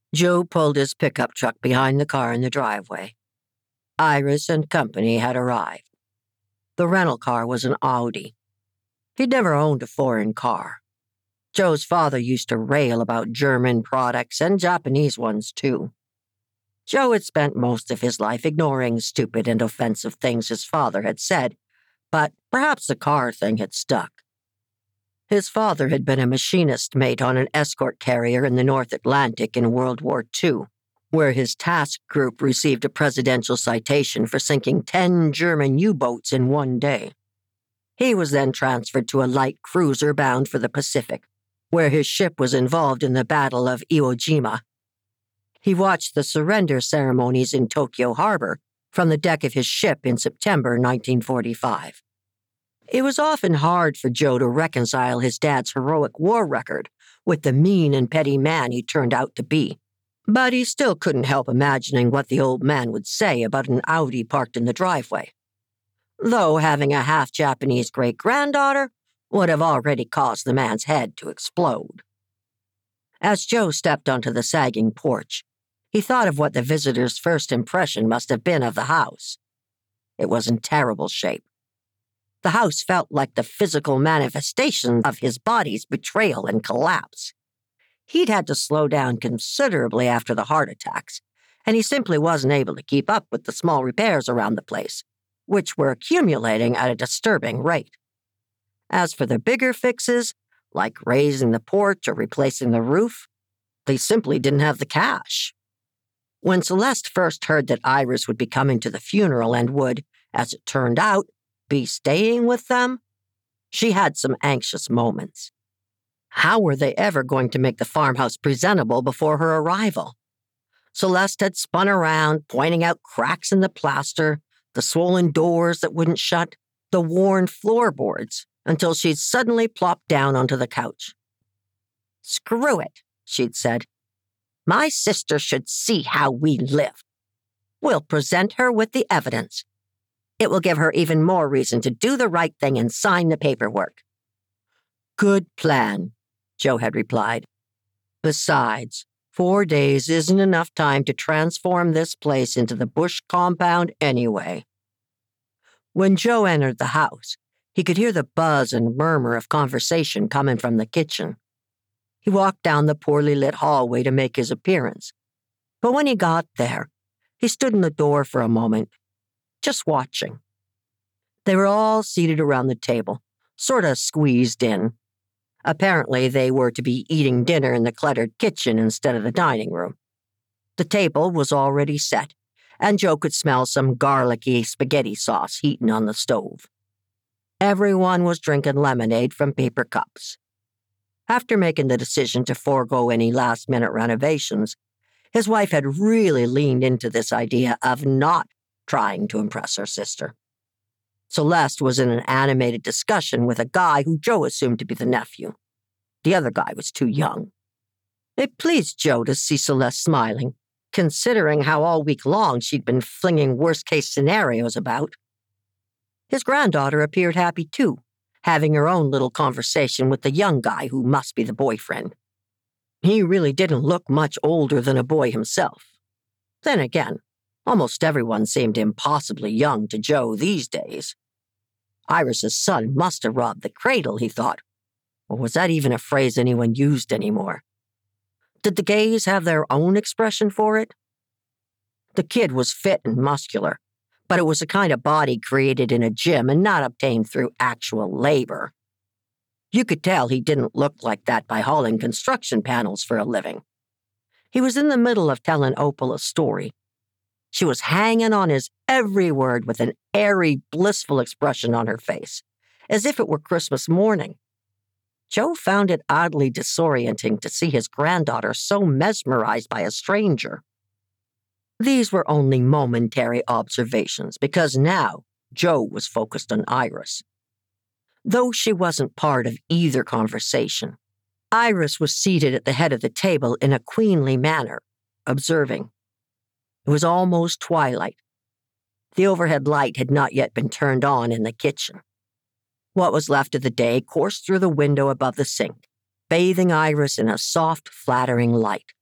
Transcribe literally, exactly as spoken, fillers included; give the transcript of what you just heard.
Joe pulled his pickup truck behind the car in the driveway. Iris and company had arrived. The rental car was an Audi. He'd never owned a foreign car. Joe's father used to rail about German products and Japanese ones, too. Joe had spent most of his life ignoring stupid and offensive things his father had said, but perhaps the car thing had stuck. His father had been a machinist mate on an escort carrier in the North Atlantic in World War Two, where his task group received a presidential citation for sinking ten German U-boats in one day. He was then transferred to a light cruiser bound for the Pacific, where his ship was involved in the Battle of Iwo Jima. He watched the surrender ceremonies in Tokyo Harbor from the deck of his ship in September nineteen forty-five. It was often hard for Joe to reconcile his dad's heroic war record with the mean and petty man he turned out to be, but he still couldn't help imagining what the old man would say about an Audi parked in the driveway. Though having a half-Japanese great-granddaughter would have already caused the man's head to explode. As Joe stepped onto the sagging porch, he thought of what the visitor's first impression must have been of the house. It was in terrible shape. The house felt like the physical manifestation of his body's betrayal and collapse. He'd had to slow down considerably after the heart attacks, and he simply wasn't able to keep up with the small repairs around the place, which were accumulating at a disturbing rate. As for the bigger fixes, like raising the porch or replacing the roof, they simply didn't have the cash. When Celeste first heard that Iris would be coming to the funeral and would, as it turned out, be staying with them, she had some anxious moments. How were they ever going to make the farmhouse presentable before her arrival? Celeste had spun around, pointing out cracks in the plaster, the swollen doors that wouldn't shut, the worn floorboards, until she'd suddenly plopped down onto the couch. "Screw it," she'd said. "My sister should see how we live. We'll present her with the evidence. It will give her even more reason to do the right thing and sign the paperwork." "Good plan," Joe had replied. "Besides, four days isn't enough time to transform this place into the Bush compound anyway." When Joe entered the house, he could hear the buzz and murmur of conversation coming from the kitchen. He walked down the poorly lit hallway to make his appearance, but when he got there, he stood in the door for a moment, just watching. They were all seated around the table, sort of squeezed in. Apparently, they were to be eating dinner in the cluttered kitchen instead of the dining room. The table was already set, and Joe could smell some garlicky spaghetti sauce heating on the stove. Everyone was drinking lemonade from paper cups. After making the decision to forego any last-minute renovations, his wife had really leaned into this idea of not trying to impress her sister. Celeste was in an animated discussion with a guy who Joe assumed to be the nephew. The other guy was too young. It pleased Joe to see Celeste smiling, considering how all week long she'd been flinging worst-case scenarios about. His granddaughter appeared happy too, having her own little conversation with the young guy who must be the boyfriend. He really didn't look much older than a boy himself. Then again, almost everyone seemed impossibly young to Joe these days. Iris's son must have robbed the cradle, he thought. Or was that even a phrase anyone used anymore? Did the gays have their own expression for it? The kid was fit and muscular, but it was a kind of body created in a gym and not obtained through actual labor. You could tell he didn't look like that by hauling construction panels for a living. He was in the middle of telling Opal a story. She was hanging on his every word with an airy, blissful expression on her face, as if it were Christmas morning. Joe found it oddly disorienting to see his granddaughter so mesmerized by a stranger. These were only momentary observations, because now Joe was focused on Iris. Though she wasn't part of either conversation, Iris was seated at the head of the table in a queenly manner, observing. It was almost twilight. The overhead light had not yet been turned on in the kitchen. What was left of the day coursed through the window above the sink, bathing Iris in a soft, flattering light.